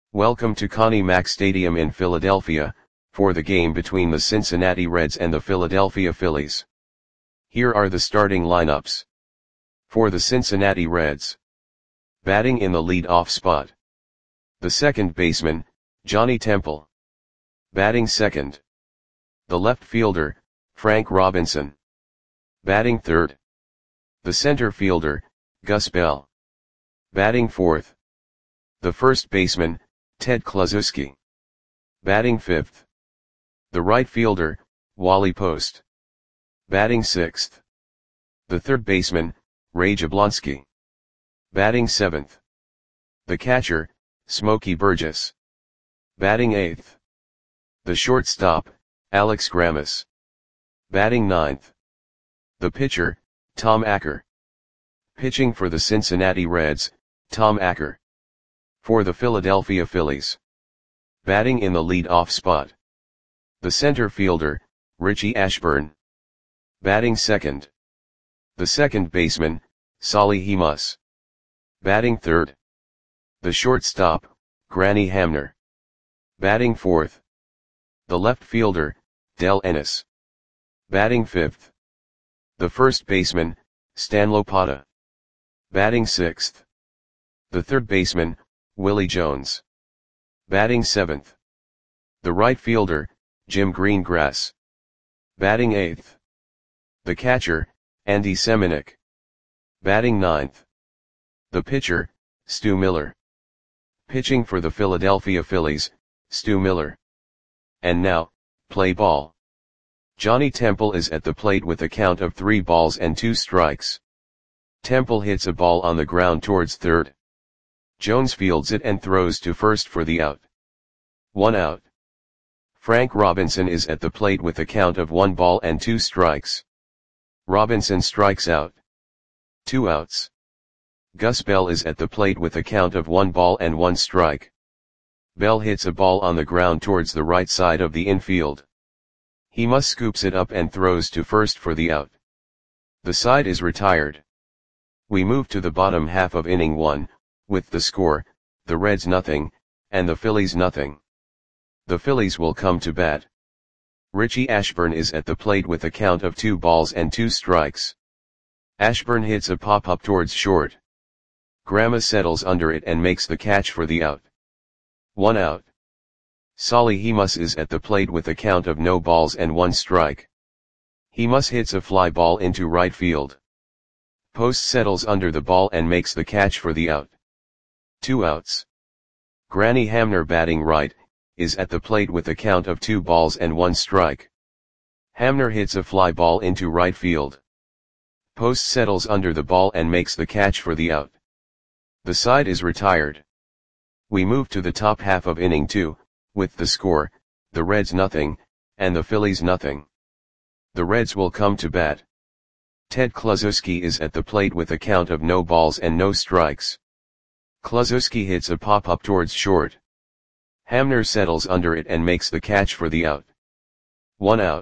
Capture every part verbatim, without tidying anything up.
Welcome to Connie Mack Stadium in Philadelphia, for the game between the Cincinnati Reds and the Philadelphia Phillies. Here are the starting lineups. For the Cincinnati Reds. Batting in the lead-off spot. The second baseman, Johnny Temple. Batting second. The left fielder, Frank Robinson. Batting third. The center fielder, Gus Bell. Batting fourth. The first baseman, Ted Kluszewski. Batting fifth. The right fielder, Wally Post. Batting sixth. The third baseman, Ray Jablonski. Batting seventh. The catcher, Smokey Burgess. Batting eighth. The shortstop, Alex Grammas. Batting ninth. The pitcher, Tom Acker. Pitching for the Cincinnati Reds, Tom Acker. For the Philadelphia Phillies. Batting in the lead-off spot. The center fielder, Richie Ashburn. Batting second. The second baseman, Solly Hemus. Batting third. The shortstop, Granny Hamner. Batting fourth. The left fielder, Del Ennis. Batting fifth. The first baseman, Stan Lopata. Batting sixth. The third baseman, Willie Jones. Batting seventh. The right fielder, Jim Greengrass. Batting eighth. The catcher, Andy Semenuk. Batting ninth. The pitcher, Stu Miller. Pitching for the Philadelphia Phillies, Stu Miller. And now, play ball. Johnny Temple is at the plate with a count of three balls and two strikes. Temple hits a ball on the ground towards third. Jones fields it and throws to first for the out. One out. Frank Robinson is at the plate with a count of one ball and two strikes. Robinson strikes out. Two outs. Gus Bell is at the plate with a count of one ball and one strike. Bell hits a ball on the ground towards the right side of the infield. Hemus scoops it up and throws to first for the out. The side is retired. We move to the bottom half of inning one, with the score, the Reds nothing, and the Phillies nothing. The Phillies will come to bat. Richie Ashburn is at the plate with a count of two balls and two strikes. Ashburn hits a pop-up towards short. Grammas settles under it and makes the catch for the out. One out. Solly Hemus is at the plate with a count of no balls and one strike. Hemus hits a fly ball into right field. Post settles under the ball and makes the catch for the out. Two outs. Granny Hamner, batting right, is at the plate with a count of two balls and one strike. Hamner hits a fly ball into right field. Post settles under the ball and makes the catch for the out. The side is retired. We move to the top half of inning two, with the score, the Reds nothing, and the Phillies nothing. The Reds will come to bat. Ted Kluszewski is at the plate with a count of no balls and no strikes. Kluszewski hits a pop-up towards short. Hamner settles under it and makes the catch for the out. One out.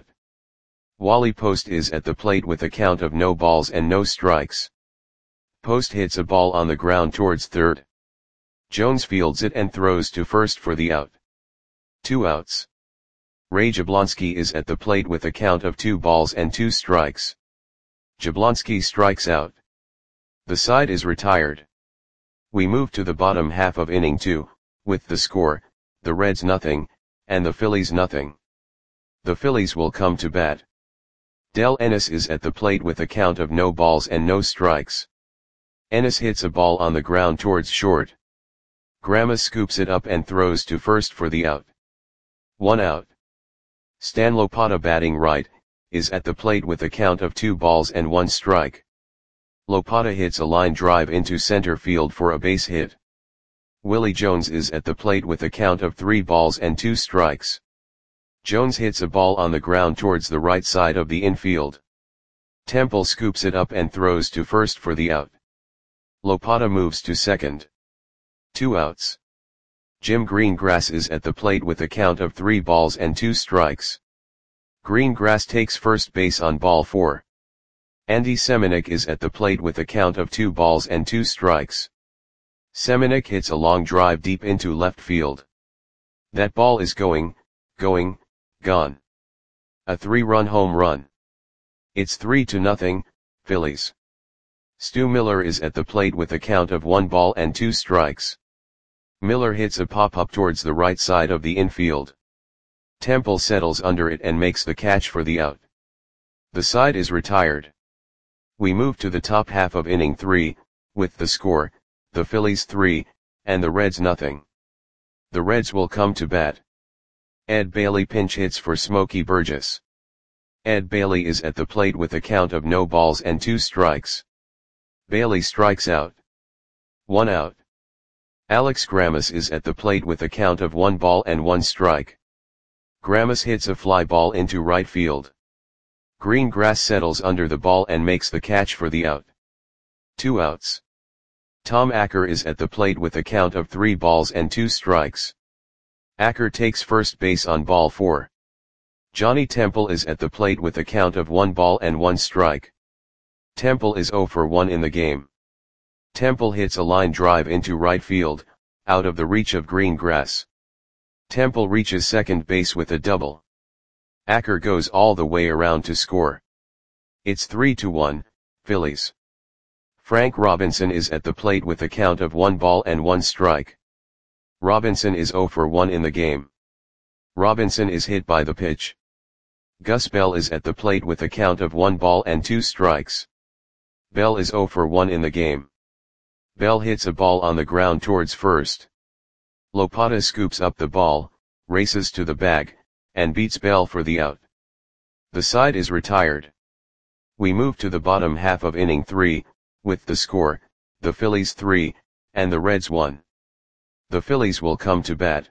Wally Post is at the plate with a count of no balls and no strikes. Post hits a ball on the ground towards third. Jones fields it and throws to first for the out. Two outs. Ray Jablonski is at the plate with a count of two balls and two strikes. Jablonski strikes out. The side is retired. We move to the bottom half of inning two, with the score, the Reds nothing, and the Phillies nothing. The Phillies will come to bat. Del Ennis is at the plate with a count of no balls and no strikes. Ennis hits a ball on the ground towards short. Grammas scoops it up and throws to first for the out. One out. Stan Lopata, batting right, is at the plate with a count of two balls and one strike. Lopata hits a line drive into center field for a base hit. Willie Jones is at the plate with a count of three balls and two strikes. Jones hits a ball on the ground towards the right side of the infield. Temple scoops it up and throws to first for the out. Lopata moves to second. Two outs. Jim Greengrass is at the plate with a count of three balls and two strikes. Greengrass takes first base on ball four. Andy Semenuk is at the plate with a count of two balls and two strikes. Semenuk hits a long drive deep into left field. That ball is going, going, gone. A three-run home run. It's three to nothing, Phillies. Stu Miller is at the plate with a count of one ball and two strikes. Miller hits a pop-up towards the right side of the infield. Temple settles under it and makes the catch for the out. The side is retired. We move to the top half of inning three, with the score, the Phillies three, and the Reds nothing. The Reds will come to bat. Ed Bailey pinch hits for Smokey Burgess. Ed Bailey is at the plate with a count of no balls and two strikes. Bailey strikes out. One out. Alex Grammas is at the plate with a count of one ball and one strike. Grammas hits a fly ball into right field. Greengrass settles under the ball and makes the catch for the out. Two outs. Tom Acker is at the plate with a count of three balls and two strikes. Acker takes first base on ball four. Johnny Temple is at the plate with a count of one ball and one strike. Temple is oh for one in the game. Temple hits a line drive into right field, out of the reach of Greengrass. Temple reaches second base with a double. Acker goes all the way around to score. It's three to one, Phillies. Frank Robinson is at the plate with a count of one ball and one strike. Robinson is oh for one in the game. Robinson is hit by the pitch. Gus Bell is at the plate with a count of one ball and two strikes. Bell is oh for one in the game. Bell hits a ball on the ground towards first. Lopata scoops up the ball, races to the bag, and beats Bell for the out. The side is retired. We move to the bottom half of inning three, with the score, the Phillies three, and the Reds one. The Phillies will come to bat.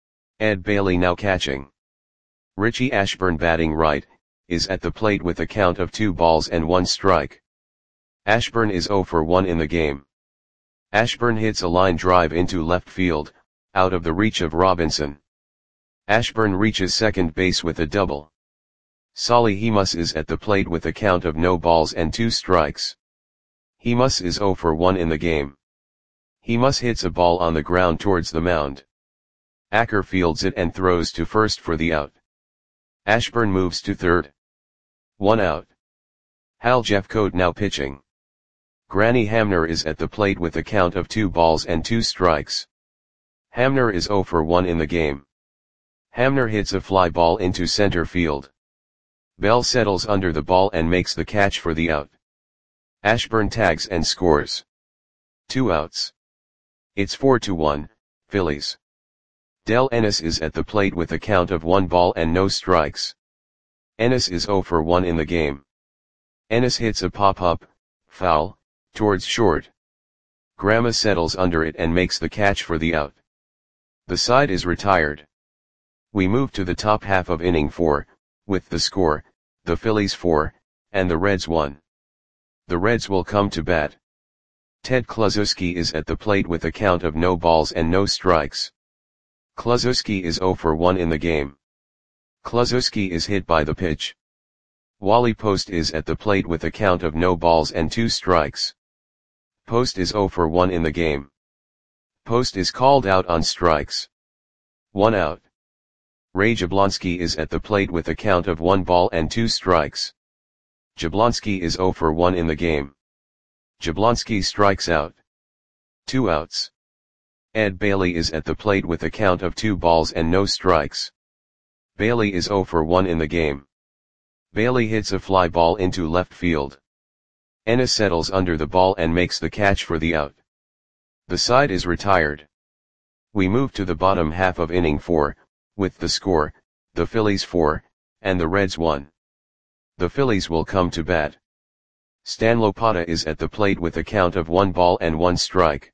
Ed Bailey now catching. Richie Ashburn batting right, is at the plate with a count of two balls and one strike. Ashburn is oh for one in the game. Ashburn hits a line drive into left field, out of the reach of Robinson. Ashburn reaches second base with a double. Solly Hemus is at the plate with a count of no balls and two strikes. Hemus is oh for one in the game. Hemus hits a ball on the ground towards the mound. Acker fields it and throws to first for the out. Ashburn moves to third. One out. Hal Jeffcoat now pitching. Granny Hamner is at the plate with a count of two balls and two strikes. Hamner is oh for one in the game. Hamner hits a fly ball into center field. Bell settles under the ball and makes the catch for the out. Ashburn tags and scores. Two outs. It's four to one, Phillies. Del Ennis is at the plate with a count of one ball and no strikes. Ennis is oh for one in the game. Ennis hits a pop-up, foul, towards short. Grammas settles under it and makes the catch for the out. The side is retired. We move to the top half of inning four, with the score, the Phillies four, and the Reds one. The Reds will come to bat. Ted Kluszewski is at the plate with a count of no balls and no strikes. Kluszewski is oh for one in the game. Kluszewski is hit by the pitch. Wally Post is at the plate with a count of no balls and two strikes. Post is oh for one in the game. Post is called out on strikes. One out. Ray Jablonski is at the plate with a count of one ball and two strikes. Jablonski is oh for one in the game. Jablonski strikes out. Two outs. Ed Bailey is at the plate with a count of two balls and no strikes. Bailey is oh for one in the game. Bailey hits a fly ball into left field. Ennis settles under the ball and makes the catch for the out. The side is retired. We move to the bottom half of inning four, with the score, the Phillies four, and the Reds one. The Phillies will come to bat. Stan Lopata is at the plate with a count of one ball and one strike.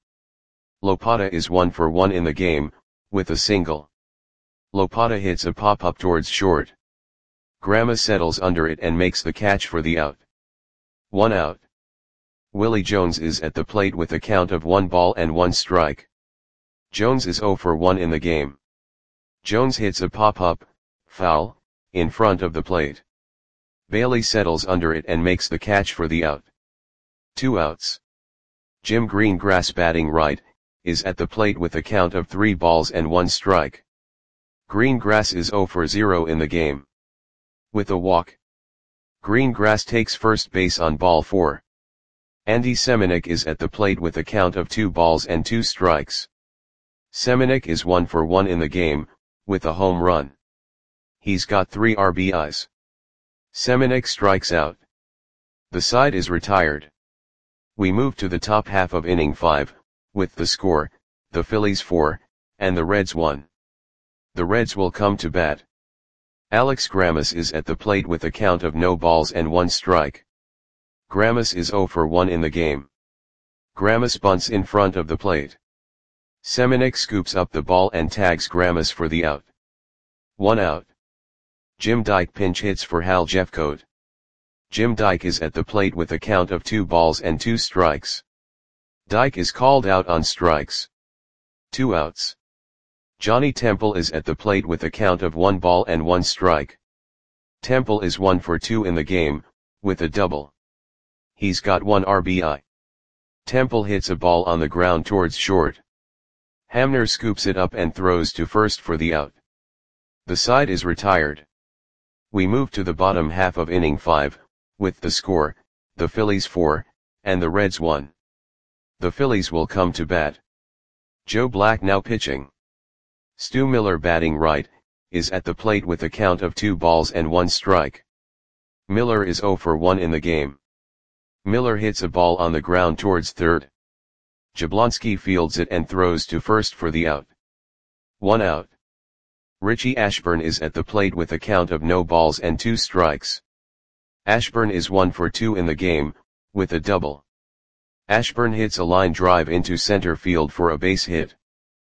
Lopata is one for one in the game, with a single. Lopata hits a pop-up towards short. Grammas settles under it and makes the catch for the out. One out. Willie Jones is at the plate with a count of one ball and one strike. Jones is oh for one in the game. Jones hits a pop-up, foul, in front of the plate. Bailey settles under it and makes the catch for the out. Two outs. Jim Greengrass batting right, is at the plate with a count of three balls and one strike. Green Grass is zero for zero in the game. With a walk, Green Grass takes first base on ball four. Andy Semenuk is at the plate with a count of two balls and two strikes. Semenuk is one for one in the game, with a home run. He's got three R B Is. Semenuk strikes out. The side is retired. We move to the top half of inning five, with the score, the Phillies four, and the Reds one. The Reds will come to bat. Alex Grammas is at the plate with a count of no balls and one strike. Grammas is zero for one in the game. Grammas bunts in front of the plate. Semenuk scoops up the ball and tags Grammas for the out. One out. Jim Dyke pinch hits for Hal Jeffcoat. Jim Dyke is at the plate with a count of two balls and two strikes. Dyke is called out on strikes. Two outs. Johnny Temple is at the plate with a count of one ball and one strike. Temple is one for two in the game, with a double. He's got one R B I. Temple hits a ball on the ground towards short. Hamner scoops it up and throws to first for the out. The side is retired. We move to the bottom half of inning five, with the score, the Phillies four, and the Reds one. The Phillies will come to bat. Joe Black now pitching. Stu Miller batting right, is at the plate with a count of two balls and one strike. Miller is zero for one in the game. Miller hits a ball on the ground towards third. Jablonski fields it and throws to first for the out. One out. Richie Ashburn is at the plate with a count of no balls and two strikes. Ashburn is one for two in the game, with a double. Ashburn hits a line drive into center field for a base hit.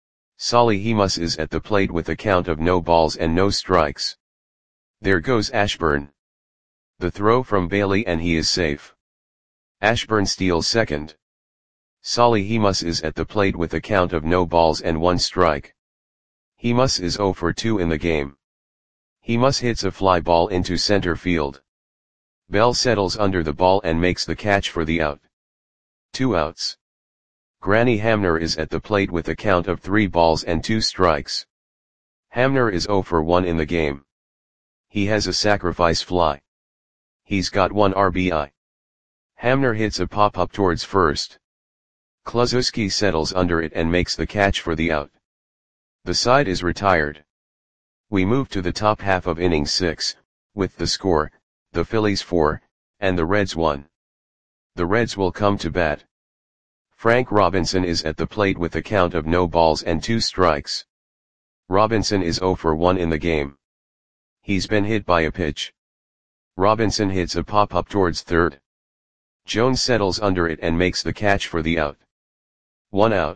Solly Hemus is at the plate with a count of no balls and no strikes. There goes Ashburn. The throw from Bailey and he is safe. Ashburn steals second. Solly Hemus is at the plate with a count of no balls and one strike. Hemus is zero for two in the game. Hemus hits a fly ball into center field. Bell settles under the ball and makes the catch for the out. Two outs. Granny Hamner is at the plate with a count of three balls and two strikes. Hamner is zero for one in the game. He has a sacrifice fly. He's got one R B I. Hamner hits a pop-up towards first. Kluszewski settles under it and makes the catch for the out. The side is retired. We move to the top half of inning six, with the score, the Phillies four, and the Reds one. The Reds will come to bat. Frank Robinson is at the plate with a count of no balls and two strikes. Robinson is zero for one in the game. He's been hit by a pitch. Robinson hits a pop-up towards third. Jones settles under it and makes the catch for the out. One out.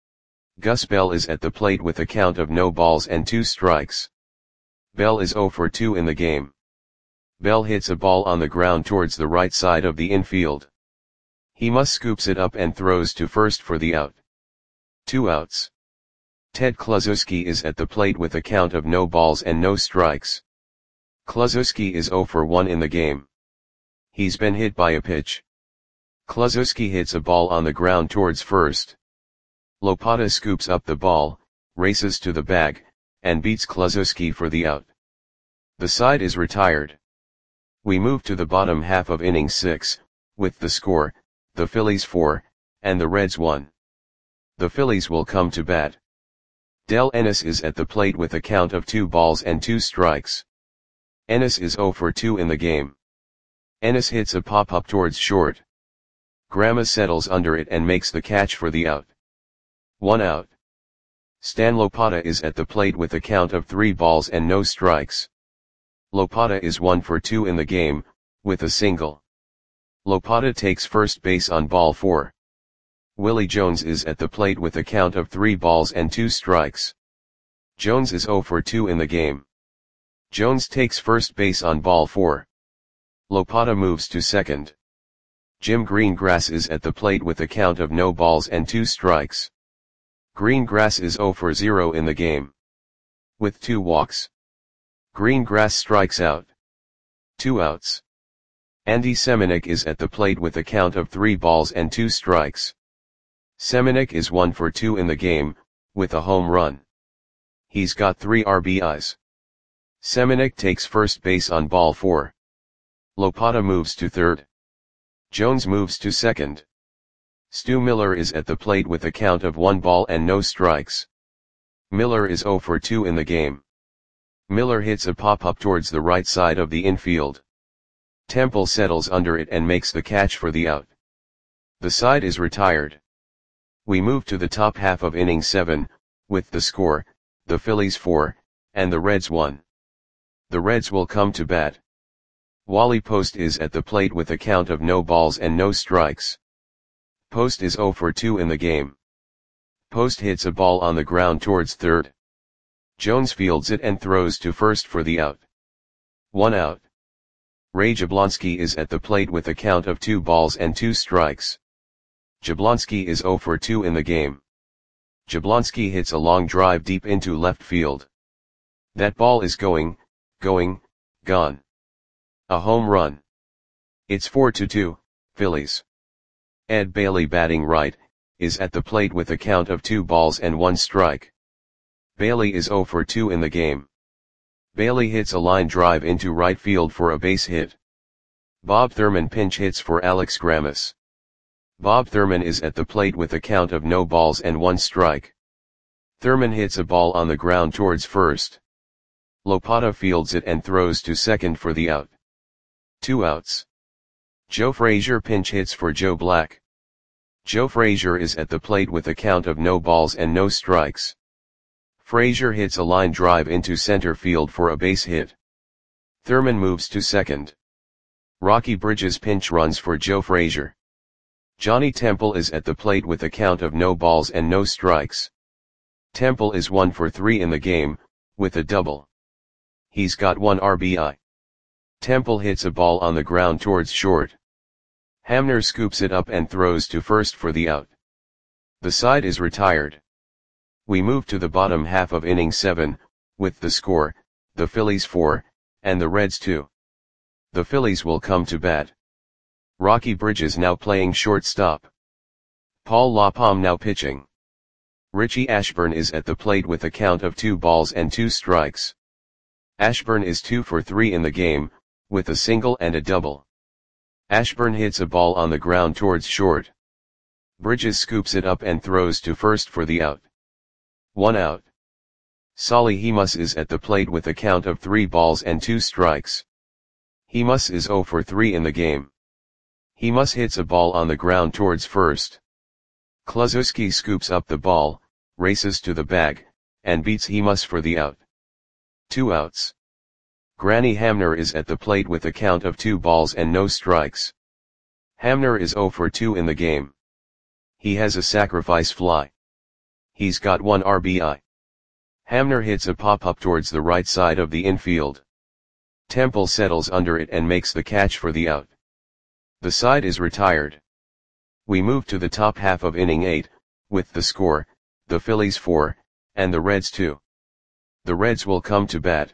Gus Bell is at the plate with a count of no balls and two strikes. Bell is zero for two in the game. Bell hits a ball on the ground towards the right side of the infield. Hemus scoops it up and throws to first for the out. Two outs. Ted Kluszewski is at the plate with a count of no balls and no strikes. Kluszewski is zero for one in the game. He's been hit by a pitch. Kluszewski hits a ball on the ground towards first. Lopata scoops up the ball, races to the bag, and beats Kluszewski for the out. The side is retired. We move to the bottom half of inning six, with the score, the Phillies four, and the Reds one. The Phillies will come to bat. Del Ennis is at the plate with a count of two balls and two strikes. Ennis is zero for two in the game. Ennis hits a pop-up towards short. Grammas settles under it and makes the catch for the out. One out. Stan Lopata is at the plate with a count of three balls and no strikes. Lopata is one for two in the game, with a single. Lopata takes first base on ball four. Willie Jones is at the plate with a count of three balls and two strikes. Jones is zero for two in the game. Jones takes first base on ball four. Lopata moves to second. Jim Greengrass is at the plate with a count of no balls and two strikes. Greengrass is zero for zero in the game. With two walks. Greengrass strikes out. Two outs. Andy Semenuk is at the plate with a count of three balls and two strikes. Semenuk is one for two in the game, with a home run. He's got three R B Is. Semenuk takes first base on ball four. Lopata moves to third. Jones moves to second. Stu Miller is at the plate with a count of one ball and no strikes. Miller is zero for two in the game. Miller hits a pop-up towards the right side of the infield. Temple settles under it and makes the catch for the out. The side is retired. We move to the top half of inning seven, with the score, the Phillies four, and the Reds one. The Reds will come to bat. Wally Post is at the plate with a count of no balls and no strikes. Post is zero for two in the game. Post hits a ball on the ground towards third. Jones fields it and throws to first for the out. One out. Ray Jablonski is at the plate with a count of two balls and two strikes. Jablonski is zero for two in the game. Jablonski hits a long drive deep into left field. That ball is going, going, gone. A home run. It's four to two, Phillies. Ed Bailey, batting right, is at the plate with a count of two balls and one strike. Bailey is zero for two in the game. Bailey hits a line drive into right field for a base hit. Bob Thurman pinch hits for Alex Grammas. Bob Thurman is at the plate with a count of no balls and one strike. Thurman hits a ball on the ground towards first. Lopata fields it and throws to second for the out. Two outs. Joe Frazier pinch hits for Joe Black. Joe Frazier is at the plate with a count of no balls and no strikes. Frazier hits a line drive into center field for a base hit. Thurman moves to second. Rocky Bridges pinch runs for Joe Frazier. Johnny Temple is at the plate with a count of no balls and no strikes. Temple is one for three in the game, with a double. He's got one R B I. Temple hits a ball on the ground towards short. Hamner scoops it up and throws to first for the out. The side is retired. We move to the bottom half of inning seven, with the score, the Phillies four, and the Reds two. The Phillies will come to bat. Rocky Bridges now playing shortstop. Paul LaPalme now pitching. Richie Ashburn is at the plate with a count of two balls and two strikes. Ashburn is two for three in the game, with a single and a double. Ashburn hits a ball on the ground towards short. Bridges scoops it up and throws to first for the out. One out. Solly Hemus is at the plate with a count of three balls and two strikes. Hemus is zero for three in the game. Hemus hits a ball on the ground towards first. Kluszewski scoops up the ball, races to the bag, and beats Hemus for the out. Two outs. Granny Hamner is at the plate with a count of two balls and no strikes. Hamner is zero for two in the game. He has a sacrifice fly. He's got one R B I. Hamner hits a pop-up towards the right side of the infield. Temple settles under it and makes the catch for the out. The side is retired. We move to the top half of inning eight, with the score, the Phillies four, and the Reds two. The Reds will come to bat.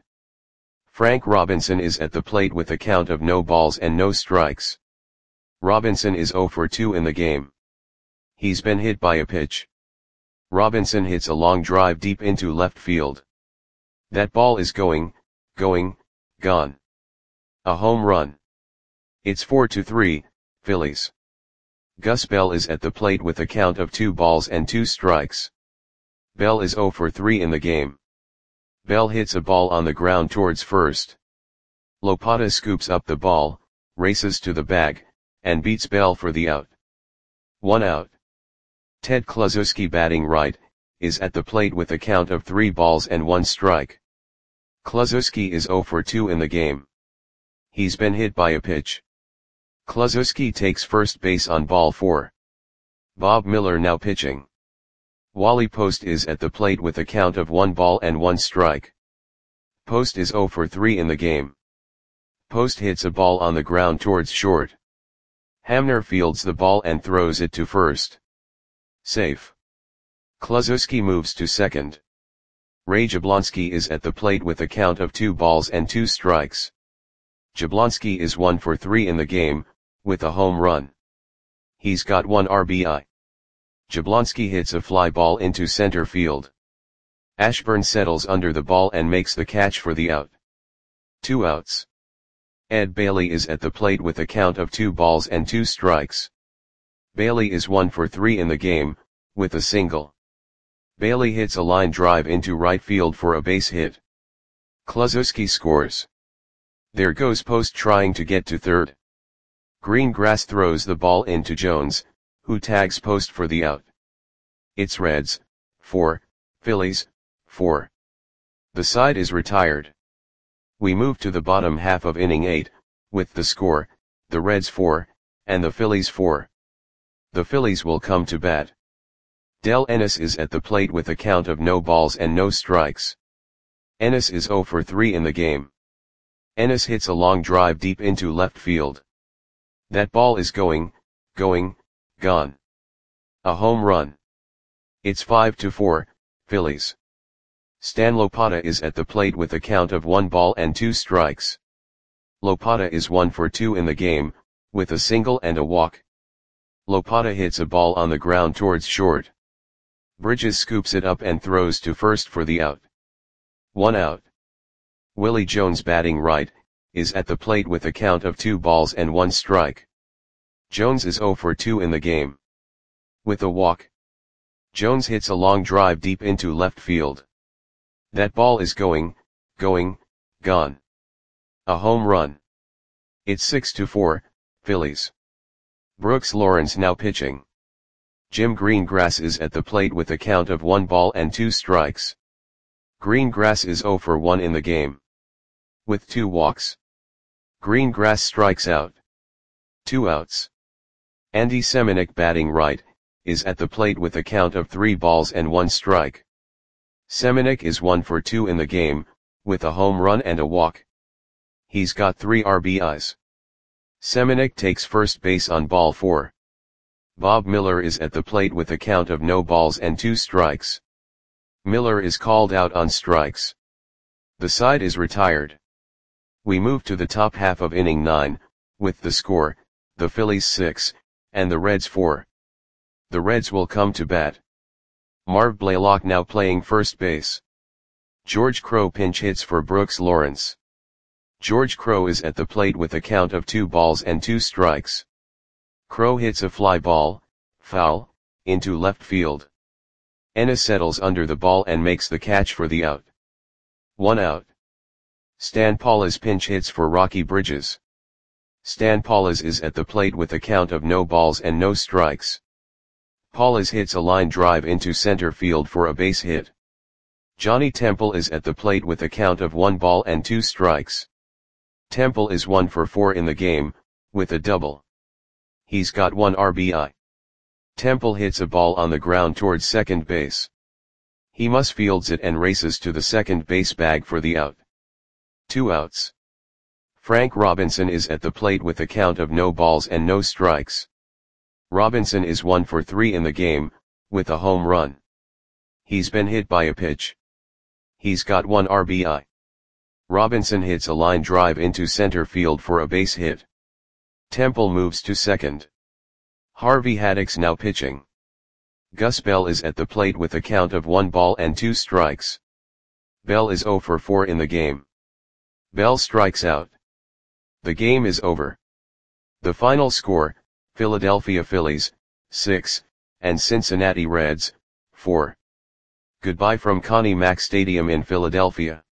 Frank Robinson is at the plate with a count of no balls and no strikes. Robinson is zero for two in the game. He's been hit by a pitch. Robinson hits a long drive deep into left field. That ball is going, going, gone. A home run. It's four to three, Phillies. Gus Bell is at the plate with a count of two balls and two strikes. Bell is zero for three in the game. Bell hits a ball on the ground towards first. Lopata scoops up the ball, races to the bag, and beats Bell for the out. One out. Ted Kluszewski, batting right, is at the plate with a count of three balls and one strike. Kluszewski is zero for two in the game. He's been hit by a pitch. Kluszewski takes first base on ball four. Bob Miller now pitching. Wally Post is at the plate with a count of one ball and one strike. Post is zero for three in the game. Post hits a ball on the ground towards short. Hamner fields the ball and throws it to first. Safe. Kluszewski moves to second. Ray Jablonski is at the plate with a count of two balls and two strikes. Jablonski is one for three in the game, with a home run. He's got one R B I. Jablonski hits a fly ball into center field. Ashburn settles under the ball and makes the catch for the out. Two outs. Ed Bailey is at the plate with a count of two balls and two strikes. Bailey is one for three in the game, with a single. Bailey hits a line drive into right field for a base hit. Kluszewski scores. There goes Post trying to get to third. Greengrass throws the ball into Jones, who tags Post for the out. It's Reds, four, Phillies, four. The side is retired. We move to the bottom half of inning eight, with the score, the Reds four, and the Phillies four. The Phillies will come to bat. Del Ennis is at the plate with a count of no balls and no strikes. Ennis is oh for three in the game. Ennis hits a long drive deep into left field. That ball is going, going, gone. A home run. It's five to four, Phillies. Stan Lopata is at the plate with a count of one ball and two strikes. Lopata is one for two in the game, with a single and a walk. Lopata hits a ball on the ground towards short. Bridges scoops it up and throws to first for the out. One out. Willie Jones, batting right, is at the plate with a count of two balls and one strike. Jones is oh for two in the game. With a walk. Jones hits a long drive deep into left field. That ball is going, going, gone. A home run. It's six to four, Phillies. Brooks Lawrence now pitching. Jim Greengrass is at the plate with a count of one ball and two strikes. Greengrass is oh for one in the game. With two walks. Greengrass strikes out. Two outs. Andy Semenuk, batting right, is at the plate with a count of three balls and one strike. Semenuk is one for two in the game, with a home run and a walk. He's got three R B Is. Semenuk takes first base on ball four. Bob Miller is at the plate with a count of no balls and two strikes. Miller is called out on strikes. The side is retired. We move to the top half of inning nine, with the score, the Phillies six, and the Reds four. The Reds will come to bat. Marv Blaylock now playing first base. George Crowe pinch hits for Brooks Lawrence. George Crowe is at the plate with a count of two balls and two strikes. Crowe hits a fly ball, foul, into left field. Ennis settles under the ball and makes the catch for the out. One out. Stan Paulus pinch hits for Rocky Bridges. Stan Paulus is at the plate with a count of no balls and no strikes. Paulus hits a line drive into center field for a base hit. Johnny Temple is at the plate with a count of one ball and two strikes. Temple is one for four in the game, with a double. He's got one R B I. Temple hits a ball on the ground towards second base. He must fields it and races to the second base bag for the out. Two outs. Frank Robinson is at the plate with a count of no balls and no strikes. Robinson is one for three in the game, with a home run. He's been hit by a pitch. He's got one R B I. Robinson hits a line drive into center field for a base hit. Temple moves to second. Harvey Haddix now pitching. Gus Bell is at the plate with a count of one ball and two strikes. Bell is oh for four in the game. Bell strikes out. The game is over. The final score, Philadelphia Phillies, six, and Cincinnati Reds, four. Goodbye from Connie Mack Stadium in Philadelphia.